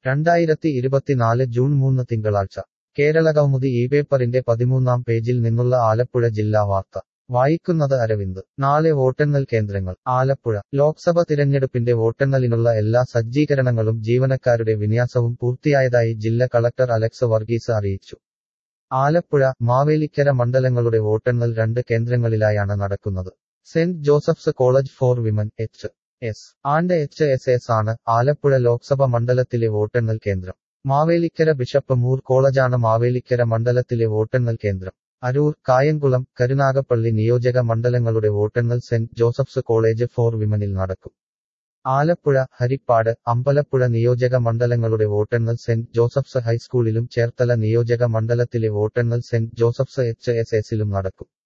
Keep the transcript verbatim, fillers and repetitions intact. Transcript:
രണ്ടായിരത്തി ഇരുപത്തിനാല് ജൂൺ മൂന്ന് തിങ്കളാഴ്ച കേരളകൗമുദി ഈ പേപ്പറിന്റെ പതിമൂന്നാം പേജിൽ നിന്നുള്ള ആലപ്പുഴ ജില്ലാ വാർത്ത വായിക്കുന്നത് അരവിന്ദ്. നാളെ വോട്ടെണ്ണൽ കേന്ദ്രങ്ങൾ ആലപ്പുഴ. ലോക്സഭ തിരഞ്ഞെടുപ്പിന്റെ വോട്ടെണ്ണലിനുള്ള എല്ലാ സജ്ജീകരണങ്ങളും ജീവനക്കാരുടെ വിന്യാസവും പൂർത്തിയായതായി ജില്ലാ കളക്ടർ അലക്സ് വർഗീസ് അറിയിച്ചു. ആലപ്പുഴ, മാവേലിക്കര മണ്ഡലങ്ങളുടെ വോട്ടെണ്ണൽ രണ്ട് കേന്ദ്രങ്ങളിലായാണ് നടക്കുന്നത്. Saint Joseph's college for women H S and H S S ആണ് ആലപ്പുഴ ലോക്സഭ മണ്ഡലത്തിലെ വോട്ടെണ്ണൽ കേന്ദ്രം. മാവേലിക്കര ബിഷപ്പ് മൂർ കോളേജാണ് മാവേലിക്കര മണ്ഡലത്തിലെ വോട്ടെണ്ണൽ കേന്ദ്രം. അരൂർ, കായംകുളം, കരുനാഗപ്പള്ളി നിയോജക മണ്ഡലങ്ങളുടെ വോട്ടെണ്ണൽ സെന്റ് ജോസഫ്സ് കോളേജ് ഫോർ വിമനിൽ നടക്കും. ആലപ്പുഴ, ഹരിപ്പാട്, അമ്പലപ്പുഴ നിയോജക മണ്ഡലങ്ങളുടെ വോട്ടെണ്ണൽ സെന്റ് ജോസഫ്സ് ഹൈസ്കൂളിലും ചേർത്തല നിയോജക മണ്ഡലത്തിലെ വോട്ടെണ്ണൽ സെന്റ് ജോസഫ്സ് എച്ച് എസ് എസിലും നടക്കും.